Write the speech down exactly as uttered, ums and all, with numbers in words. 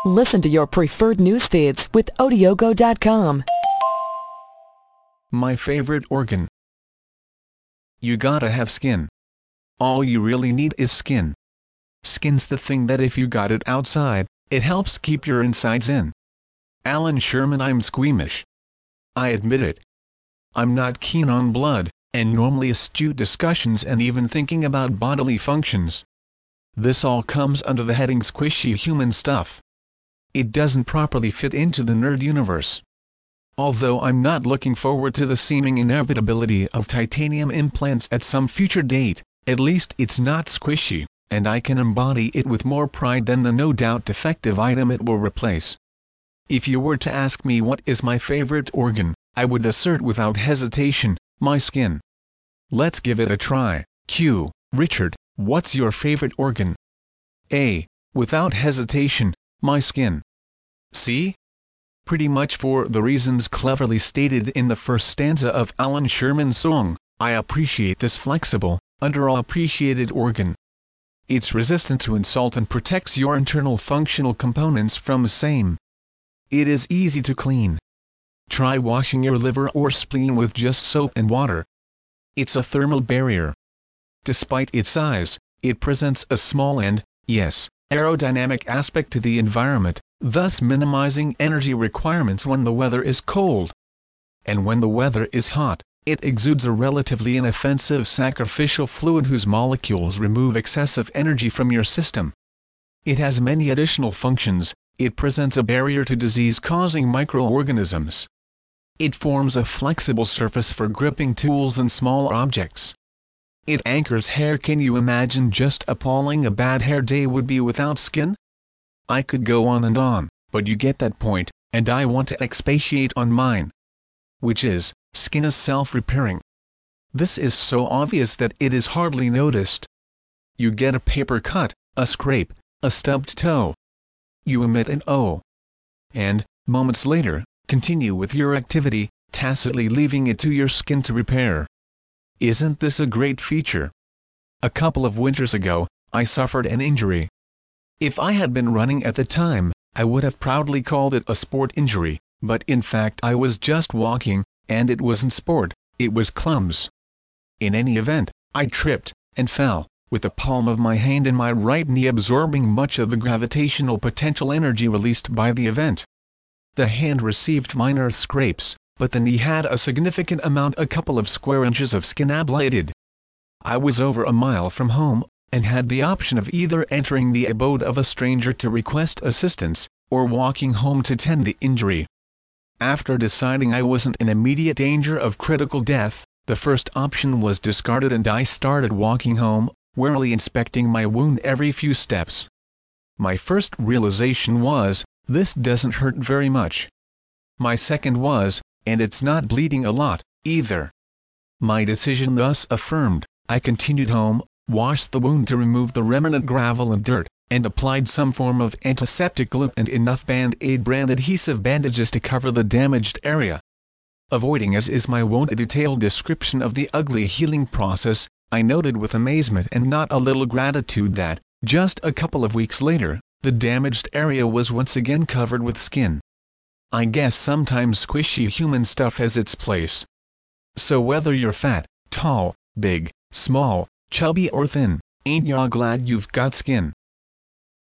Listen to your preferred news feeds with Odiogo dot com. My favorite organ. You gotta have skin. All you really need is skin. Skin's the thing that if you got it outside, it helps keep your insides in. Alan Sherman. I'm squeamish. I admit it. I'm not keen on blood, and normally eschew discussions and even thinking about bodily functions. This all comes under the heading squishy human stuff. It doesn't properly fit into the nerd universe. Although I'm not looking forward to the seeming inevitability of titanium implants at some future date, at least it's not squishy, and I can embody it with more pride than the no doubt defective item it will replace. If you were to ask me what is my favorite organ, I would assert without hesitation, my skin. Let's give it a try. Q. Richard, what's your favorite organ? A. Without hesitation, my skin. C. Pretty much for the reasons cleverly stated in the first stanza of Alan Sherman's song, I appreciate this flexible, underappreciated organ. It's resistant to insult and protects your internal functional components from the same. It is easy to clean. Try washing your liver or spleen with just soap and water. It's a thermal barrier. Despite its size, it presents a small and, yes, aerodynamic aspect to the environment, thus minimizing energy requirements when the weather is cold. And when the weather is hot, it exudes a relatively inoffensive sacrificial fluid whose molecules remove excessive energy from your system. It has many additional functions. It presents a barrier to disease-causing microorganisms. It forms a flexible surface for gripping tools and small objects. It anchors hair. Can you imagine just appalling a bad hair day would be without skin? I could go on and on, but you get that point, and I want to expatiate on mine. Which is, skin is self-repairing. This is so obvious that it is hardly noticed. You get a paper cut, a scrape, a stubbed toe. You emit an O. And, moments later, continue with your activity, tacitly leaving it to your skin to repair. Isn't this a great feature? A couple of winters ago, I suffered an injury. If I had been running at the time, I would have proudly called it a sport injury, but in fact I was just walking, and it wasn't sport, it was clums. In any event, I tripped, and fell, with the palm of my hand and my right knee absorbing much of the gravitational potential energy released by the event. The hand received minor scrapes, but the knee had a significant amount, a couple of square inches of skin ablated. I was over a mile from home, and had the option of either entering the abode of a stranger to request assistance, or walking home to tend the injury. After deciding I wasn't in immediate danger of critical death, the first option was discarded and I started walking home, warily inspecting my wound every few steps. My first realization was, this doesn't hurt very much. My second was, and it's not bleeding a lot, either. My decision thus affirmed, I continued home, washed the wound to remove the remnant gravel and dirt, and applied some form of antiseptic glue and enough Band-Aid brand adhesive bandages to cover the damaged area. Avoiding as is my wont a detailed description of the ugly healing process, I noted with amazement and not a little gratitude that, just a couple of weeks later, the damaged area was once again covered with skin. I guess sometimes squishy human stuff has its place. So whether you're fat, tall, big, small, chubby or thin, ain't ya glad you've got skin?